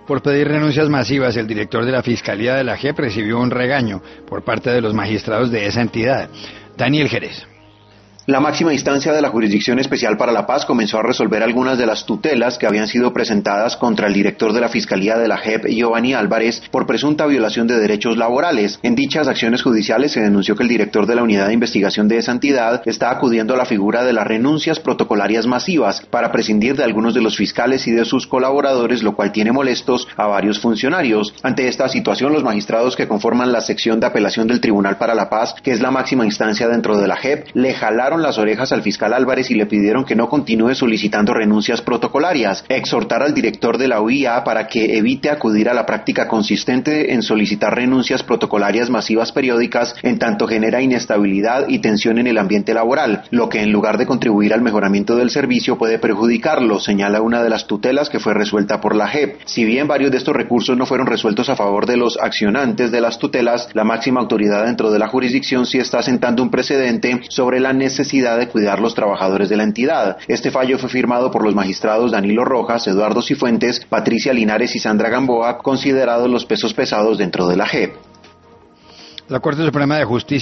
Por pedir renuncias masivas, el director de la Fiscalía de la JEP recibió un regaño por parte de los magistrados de esa entidad. Daniel Jerez. La máxima instancia de la Jurisdicción Especial para la Paz comenzó a resolver algunas de las tutelas que habían sido presentadas contra el director de la Fiscalía de la JEP, Giovanni Álvarez, por presunta violación de derechos laborales. En dichas acciones judiciales se denunció que el director de la Unidad de Investigación de esa entidad está acudiendo a la figura de las renuncias protocolarias masivas para prescindir de algunos de los fiscales y de sus colaboradores, lo cual tiene molestos a varios funcionarios. Ante esta situación, los magistrados que conforman la sección de apelación del Tribunal para la Paz, que es la máxima instancia dentro de la JEP, le jalaron las orejas al fiscal Álvarez y le pidieron que no continúe solicitando renuncias protocolarias, exhortar al director de la UIA para que evite acudir a la práctica consistente en solicitar renuncias protocolarias masivas periódicas, en tanto genera inestabilidad y tensión en el ambiente laboral, lo que en lugar de contribuir al mejoramiento del servicio puede perjudicarlo, señala una de las tutelas que fue resuelta por la JEP. Si bien varios de estos recursos no fueron resueltos a favor de los accionantes de las tutelas, la máxima autoridad dentro de la jurisdicción sí está sentando un precedente sobre la necesidad de cuidar los trabajadores de la entidad. Este fallo fue firmado por los magistrados Danilo Rojas, Eduardo Cifuentes, Patricia Linares y Sandra Gamboa, considerados los pesos pesados dentro de la JEP. La Corte Suprema de Justicia